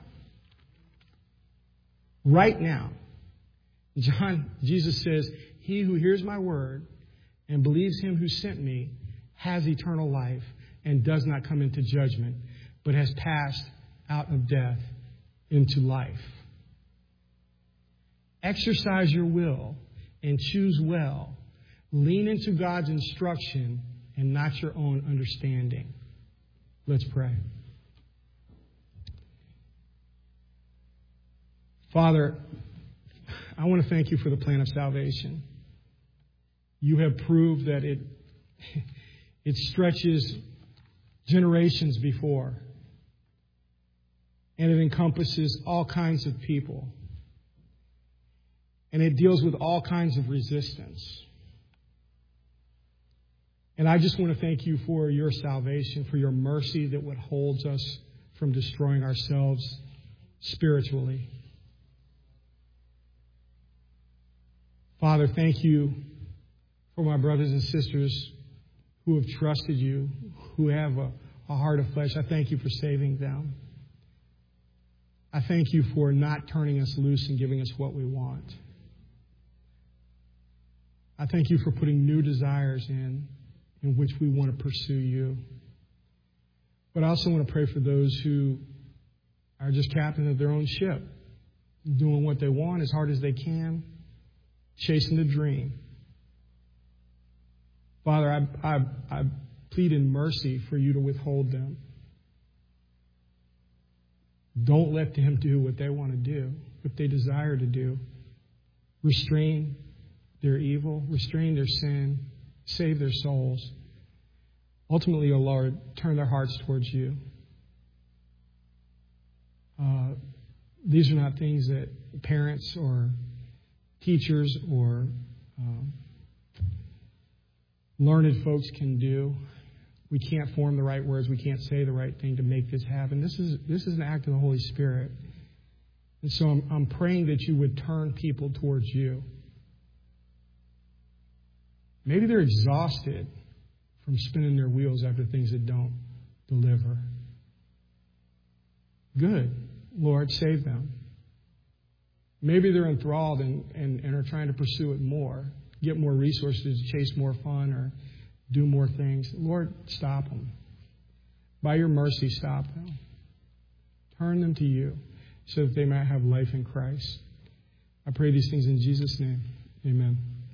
A: Right now. John, Jesus says, he who hears my word and believes him who sent me has eternal life and does not come into judgment, but has passed out of death into life. Exercise your will and choose well. Lean into God's instruction and not your own understanding. Let's pray. Father, I want to thank you for the plan of salvation. You have proved that it, it stretches generations before, and it encompasses all kinds of people, and it deals with all kinds of resistance. And I just want to thank you for your salvation, for your mercy that withholds us from destroying ourselves spiritually. Father, thank you for my brothers and sisters who have trusted you, who have a, a heart of flesh. I thank you for saving them. I thank you for not turning us loose and giving us what we want. I thank you for putting new desires in, in which we want to pursue you. But I also want to pray for those who are just captains of their own ship, doing what they want as hard as they can, chasing the dream. Father, I, I, I plead in mercy for you to withhold them. Don't let them do what they want to do, what they desire to do. Restrain their evil, restrain their sin, save their souls. Ultimately, O Lord, turn their hearts towards you. Uh, these are not things that parents or teachers or um, learned folks can do. We can't form the right words. We can't say the right thing to make this happen. This is this is an act of the Holy Spirit. And so I'm, I'm praying that you would turn people towards you. Maybe they're exhausted from spinning their wheels after things that don't deliver. Good. Lord, save them. Maybe they're enthralled and, and, and are trying to pursue it more, get more resources, chase more fun, or do more things. Lord, stop them. By your mercy, stop them. Turn them to you so that they might have life in Christ. I pray these things in Jesus' name. Amen.